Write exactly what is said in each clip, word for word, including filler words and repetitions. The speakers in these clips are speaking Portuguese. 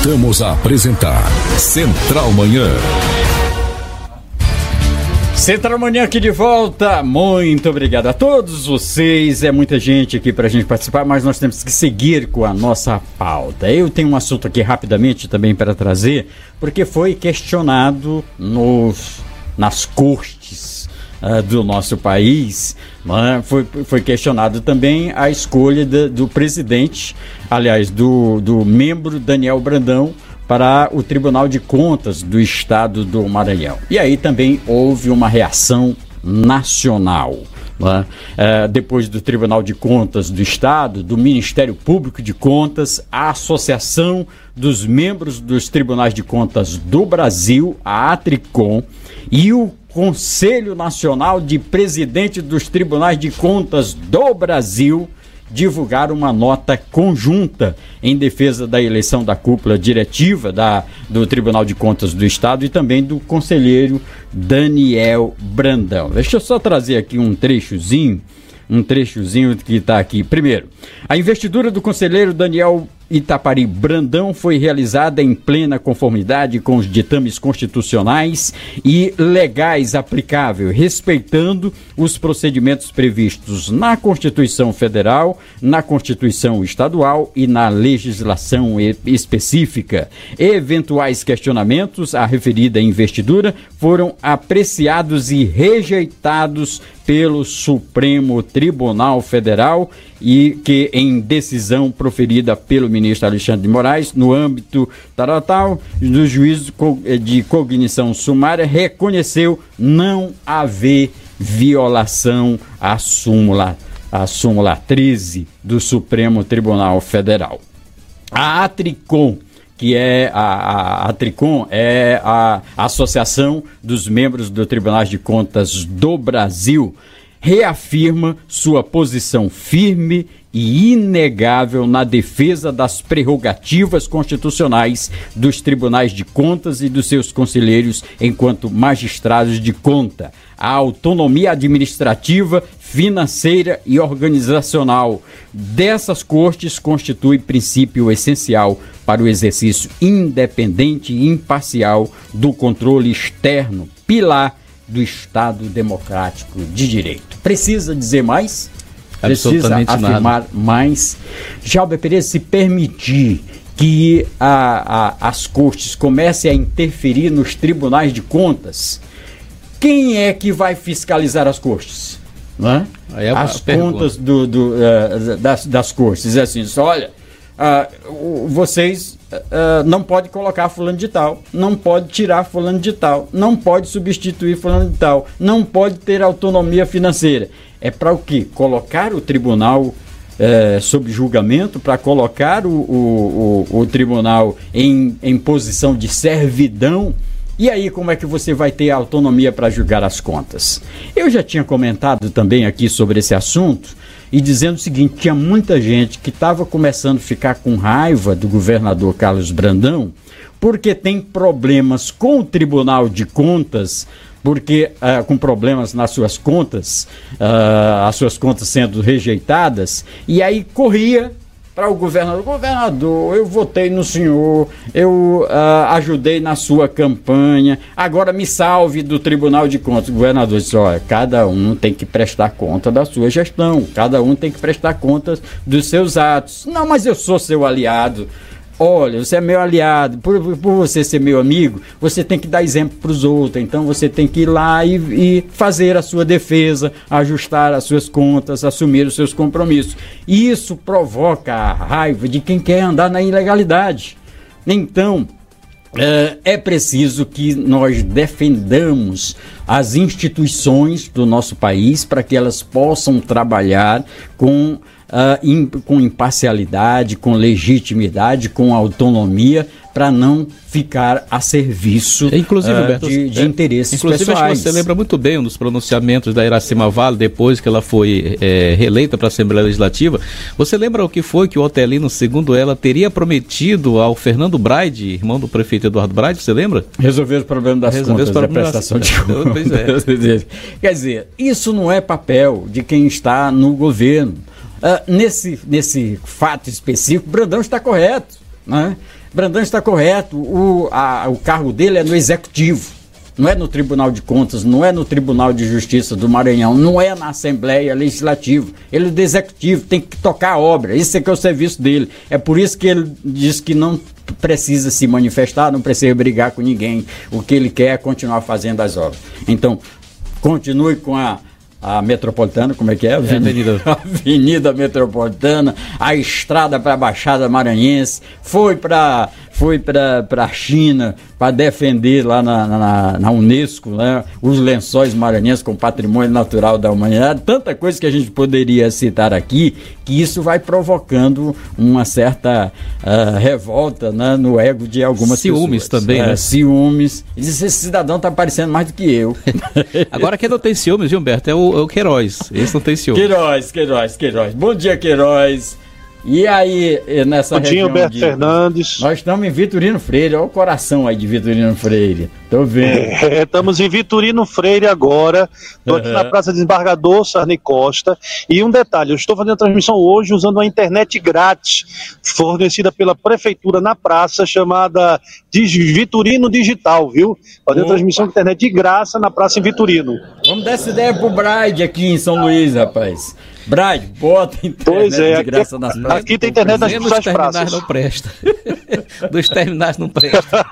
Voltamos a apresentar Central Manhã. Central Manhã aqui de volta. Muito obrigado a todos vocês. É muita gente aqui pra gente participar, mas nós temos que seguir com a nossa pauta. Eu tenho um assunto aqui rapidamente também para trazer, porque foi questionado nos, nas cortes uh, do nosso país. Uh, foi, foi questionado também a escolha de, do presidente, aliás, do, do membro Daniel Brandão, para o Tribunal de Contas do Estado do Maranhão. E aí também houve uma reação nacional. Né? É, depois do Tribunal de Contas do Estado, do Ministério Público de Contas, a Associação dos Membros dos Tribunais de Contas do Brasil, a ATRICOM, e o Conselho Nacional de Presidentes dos Tribunais de Contas do Brasil divulgaram uma nota conjunta em defesa da eleição da cúpula diretiva da, do Tribunal de Contas do Estado e também do conselheiro Daniel Brandão. Deixa eu só trazer aqui um trechozinho, um trechozinho que está aqui. Primeiro, a investidura do conselheiro Daniel Itapari Brandão foi realizada em plena conformidade com os ditames constitucionais e legais aplicáveis, respeitando os procedimentos previstos na Constituição Federal, na Constituição Estadual e na legislação específica. Eventuais questionamentos à referida investidura foram apreciados e rejeitados pelo Supremo Tribunal Federal e que, em decisão proferida pelo ministro Alexandre de Moraes, no âmbito tal, do juízo de cognição sumária, reconheceu não haver violação à súmula, à súmula treze do Supremo Tribunal Federal. A ATRICOM, que é a, a, a Tricom, é a Associação dos Membros do Tribunal de Contas do Brasil, reafirma sua posição firme e inegável na defesa das prerrogativas constitucionais dos tribunais de contas e dos seus conselheiros enquanto magistrados de conta. A autonomia administrativa, financeira e organizacional dessas cortes constitui princípio essencial para o exercício independente e imparcial do controle externo, pilar do Estado Democrático de Direito. Precisa dizer mais? Precisa afirmar nada. mais? Jalber Pereira, se permitir que a, a, as cortes comecem a interferir nos tribunais de contas, quem é que vai fiscalizar as cortes? Não é? Aí é as contas do, do, uh, das, das cortes. Diz assim, olha, uh, vocês uh, não podem colocar fulano de tal, não pode tirar fulano de tal, não pode substituir fulano de tal, não pode ter autonomia financeira. É para o quê? Colocar o tribunal é, sob julgamento, para colocar o, o, o, o tribunal em, em posição de servidão. E aí como é que você vai ter autonomia para julgar as contas? Eu já tinha comentado também aqui sobre esse assunto e dizendo o seguinte, tinha muita gente que estava começando a ficar com raiva do governador Carlos Brandão porque tem problemas com o Tribunal de Contas, porque uh, com problemas nas suas contas, uh, as suas contas sendo rejeitadas, e aí corria para o governador, governador, eu votei no senhor, eu uh, ajudei na sua campanha, agora me salve do Tribunal de Contas. O governador disse, olha, cada um tem que prestar conta da sua gestão, cada um tem que prestar conta dos seus atos. Não, mas eu sou seu aliado. Olha, você é meu aliado, por, por você ser meu amigo, você tem que dar exemplo para os outros, então você tem que ir lá e, e fazer a sua defesa, ajustar as suas contas, assumir os seus compromissos. E isso provoca a raiva de quem quer andar na ilegalidade. Então, é, é preciso que nós defendamos as instituições do nosso país para que elas possam trabalhar com Uh, in, com imparcialidade, com legitimidade, com autonomia, para não ficar a serviço inclusive, uh, Roberto, de, de é, interesses inclusive, pessoais. Acho que você lembra muito bem um dos pronunciamentos da Iracema Vale, depois que ela foi é, reeleita para a Assembleia Legislativa. Você lembra o que foi que o Otelino, segundo ela, teria prometido ao Fernando Braide, irmão do prefeito Eduardo Braide, você lembra? Resolver os problemas das Resolver contas, da prestação de contas. Pois é. Quer dizer, isso não é papel de quem está no governo. Uh, nesse, nesse fato específico, Brandão está correto, né? Brandão está correto, o, a, o cargo dele é no Executivo. Não é no Tribunal de Contas, não é no Tribunal de Justiça do Maranhão, não é na Assembleia Legislativa. Ele é do Executivo, tem que tocar a obra. Esse é que é o serviço dele. É por isso que ele diz que não precisa se manifestar, não precisa brigar com ninguém. O que ele quer é continuar fazendo as obras. Então, continue com a, a Metropolitana, como é que é? Avenida. Avenida Metropolitana, a estrada para a Baixada Maranhense, foi para foi para a China para defender lá na, na, na Unesco, né, os lençóis maranhenses com patrimônio natural da humanidade, tanta coisa que a gente poderia citar aqui, que isso vai provocando uma certa uh, revolta, né, no ego de algumas ciúmes pessoas. também, é, né? Ciúmes. E diz, esse cidadão está parecendo mais do que eu. Agora quem não tem ciúmes, viu, Humberto, é o, é o Queiroz. Esse não tem ciúmes. Queiroz, Queiroz, Queiroz. Bom dia, Queiroz. E aí, nessa Bom dia, região Humberto de... Fernandes. Nós estamos em Vitorino Freire, olha o coração aí de Vitorino Freire. Tô vendo. É, estamos em Vitorino Freire agora. Estou aqui Uhum. na Praça Desembargador Sarney Costa. E um detalhe, eu estou fazendo a transmissão hoje usando uma internet grátis, fornecida pela Prefeitura na praça, chamada Vitorino Digital, viu? Fazendo Opa. transmissão de internet de graça na praça em Vitorino. Vamos dar essa ideia pro Bride aqui em São Luís, rapaz. Bride, bota internet Pois é, de aqui, graça nas praças. aqui tem internet nas Dos suas terminais praças. não presta. Dos terminais não presta.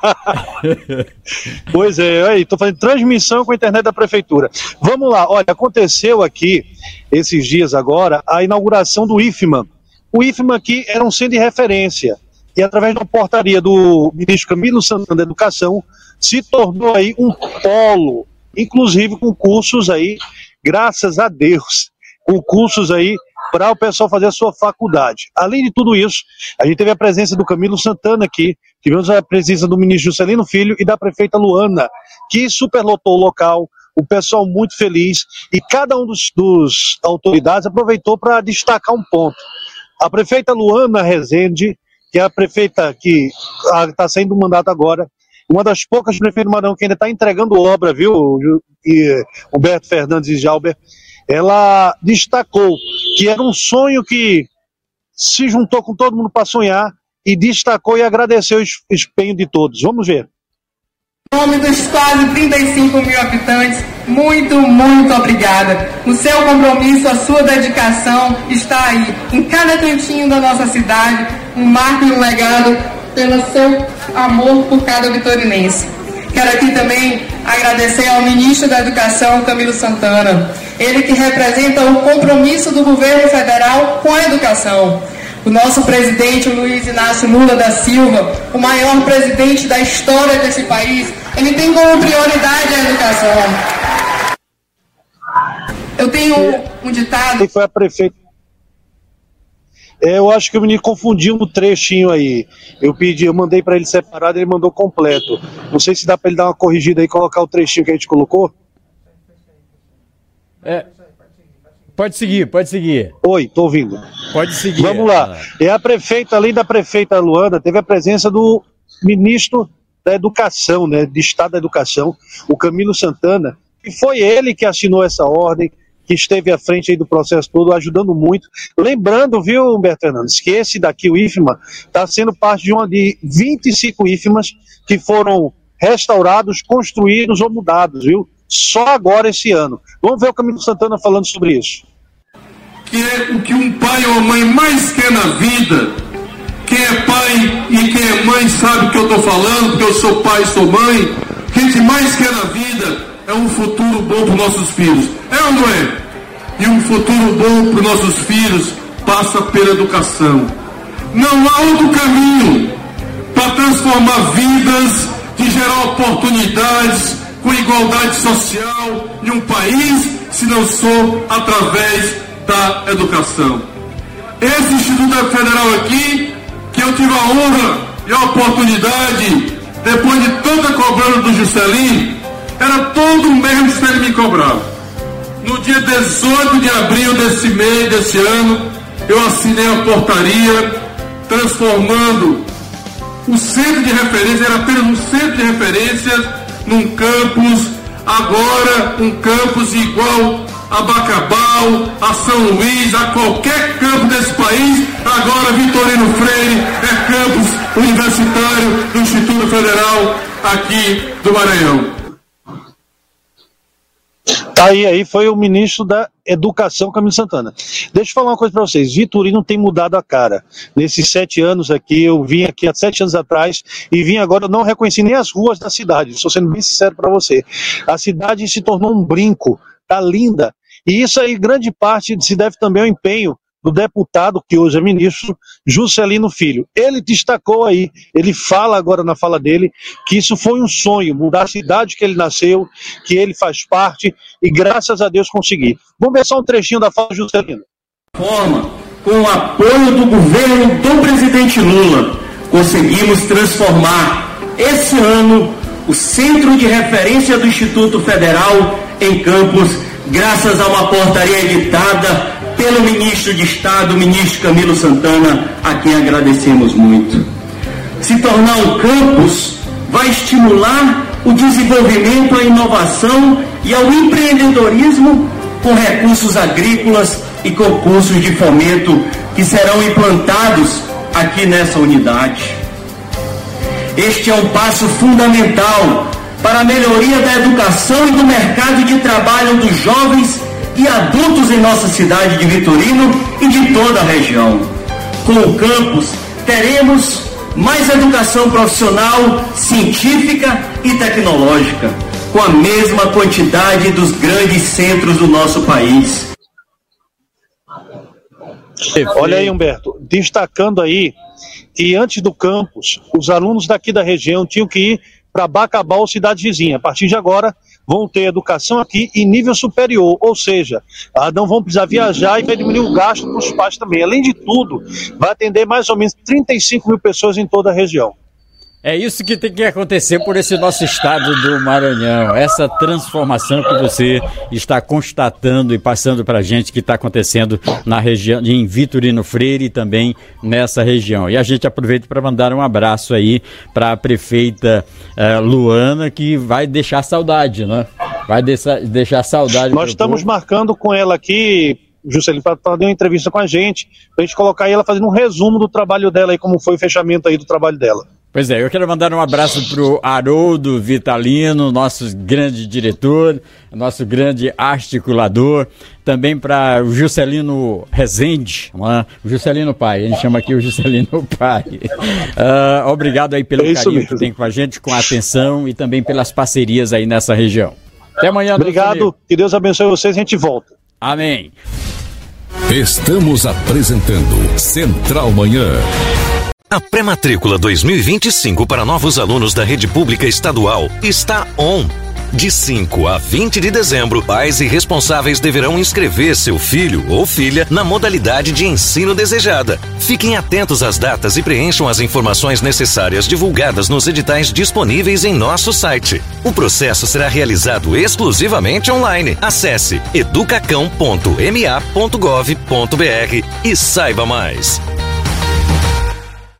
Pois é, aí, estou fazendo transmissão com a internet da Prefeitura. Vamos lá, olha, aconteceu aqui, esses dias agora, a inauguração do I F M A. O I F M A aqui era um centro de referência, e através de uma portaria do ministro Camilo Santana da Educação, se tornou aí um polo, inclusive com cursos aí, graças a Deus, com cursos aí para o pessoal fazer a sua faculdade. Além de tudo isso, a gente teve a presença do Camilo Santana aqui, tivemos a presença do ministro Juscelino Filho e da prefeita Luana, que superlotou o local, o pessoal muito feliz, e cada um dos, dos autoridades aproveitou para destacar um ponto. A prefeita Luana Rezende, que é a prefeita que está saindo do mandato agora, uma das poucas prefeitas do Maranhão que ainda está entregando obra, viu, e Humberto Fernandes e Jalber, ela destacou que era um sonho que se juntou com todo mundo para sonhar e destacou e agradeceu o empenho de todos. Vamos ver. Em nome dos quase trinta e cinco mil habitantes, muito, muito obrigada. O seu compromisso, a sua dedicação está aí, em cada cantinho da nossa cidade, um marco e um legado pelo seu amor por cada vitorinense. Quero aqui também agradecer ao ministro da Educação, Camilo Santana, ele que representa o compromisso do governo federal com a educação. O nosso presidente, o Luiz Inácio Lula da Silva, o maior presidente da história desse país, ele tem como prioridade a educação. Eu tenho um ditado... Quem foi a prefeita? É, eu acho que o menino confundiu um trechinho aí. Eu pedi, eu mandei para ele separado, ele mandou completo. Não sei se dá para ele dar uma corrigida aí e colocar o trechinho que a gente colocou. É, pode seguir, pode seguir. Oi, tô ouvindo. Pode seguir. Vamos lá. É a prefeita, além da prefeita Luana, teve a presença do ministro da Educação, né, de Estado da Educação, o Camilo Santana, e foi ele que assinou essa ordem, que esteve à frente aí do processo todo, ajudando muito. Lembrando, viu, Humberto Fernandes, que esse daqui, o I F M A, está sendo parte de uma de vinte e cinco I F M As que foram restaurados, construídos ou mudados, viu? Só agora esse ano. Vamos ver o Camilo Santana falando sobre isso. Que é o que um pai ou uma mãe mais quer na vida. Quem é pai e quem é mãe sabe o que eu estou falando, porque eu sou pai e sou mãe. O que a gente mais quer na vida é um futuro bom para os nossos filhos. É ou não é? E um futuro bom para os nossos filhos passa pela educação. Não há outro caminho para transformar vidas, de gerar oportunidades com igualdade social em um país, se não for através da educação. Esse Instituto Federal aqui, que eu tive a honra e a oportunidade, depois de tanta cobrança do Juscelino, era todo mês que ele me cobrava. No dia dezoito de abril desse mês, desse ano, eu assinei a portaria transformando o centro de referência, era apenas um centro de referência, num campus, agora um campus igual a Bacabal, a São Luís, a qualquer campo desse país. Agora Vitorino Freire é campus universitário do Instituto Federal aqui do Maranhão. Tá aí, aí foi o ministro da Educação, Camilo Santana. Deixa eu falar uma coisa para vocês, Vitorino tem mudado a cara. Nesses sete anos aqui, eu vim aqui há sete anos atrás e vim agora, eu não reconheci nem as ruas da cidade, estou sendo bem sincero para você. A cidade se tornou um brinco, tá linda. E isso aí, grande parte, se deve também ao empenho do deputado, que hoje é ministro, Juscelino Filho. Ele destacou aí, ele fala agora na fala dele, que isso foi um sonho, mudar a cidade que ele nasceu, que ele faz parte, e graças a Deus consegui. Vamos ver só um trechinho da fala do Juscelino. Forma, com o apoio do governo do presidente Lula, conseguimos transformar esse ano o Centro de Referência do Instituto Federal em Campos, graças a uma portaria editada pelo ministro de Estado, o ministro Camilo Santana, a quem agradecemos muito. Se tornar um campus vai estimular o desenvolvimento, a inovação e ao empreendedorismo com recursos agrícolas e concursos de fomento que serão implantados aqui nessa unidade. Este é um passo fundamental para a melhoria da educação e do mercado de trabalho dos jovens e adultos em nossa cidade de Vitorino e de toda a região. Com o campus, teremos mais educação profissional, científica e tecnológica, com a mesma quantidade dos grandes centros do nosso país. Olha aí, Humberto, destacando aí que antes do campus, os alunos daqui da região tinham que ir para Bacabal, cidade vizinha. A partir de agora, vão ter educação aqui em nível superior, ou seja, não vão precisar viajar e vai diminuir o gasto para os pais também. Além de tudo, vai atender mais ou menos trinta e cinco mil pessoas em toda a região. É isso que tem que acontecer por esse nosso estado do Maranhão, essa transformação que você está constatando e passando para a gente que está acontecendo na região, em Vitorino Freire e também nessa região. E a gente aproveita para mandar um abraço aí para a prefeita uh, Luana, que vai deixar saudade, né? Vai deixar, deixar saudade. Nós estamos povo. marcando com ela aqui, Juscelino, para fazer uma entrevista com a gente, para a gente colocar ela fazendo um resumo do trabalho dela e como foi o fechamento aí do trabalho dela. Pois é, eu quero mandar um abraço pro Haroldo Vitalino, nosso grande diretor, nosso grande articulador, também para o Juscelino Rezende, né? O Juscelino Pai, a gente chama aqui o Juscelino Pai. Uh, obrigado aí pelo é carinho mesmo. que tem com a gente, com a atenção e também pelas parcerias aí nessa região. Até amanhã. Obrigado, que Deus abençoe vocês e a gente volta. Amém. Estamos apresentando Central Manhã. A pré-matrícula dois mil e vinte e cinco para novos alunos da rede pública estadual está on. De cinco a vinte de dezembro, pais e responsáveis deverão inscrever seu filho ou filha na modalidade de ensino desejada. Fiquem atentos às datas e preencham as informações necessárias divulgadas nos editais disponíveis em nosso site. O processo será realizado exclusivamente online. Acesse educacão ponto m a ponto gov ponto b r e saiba mais.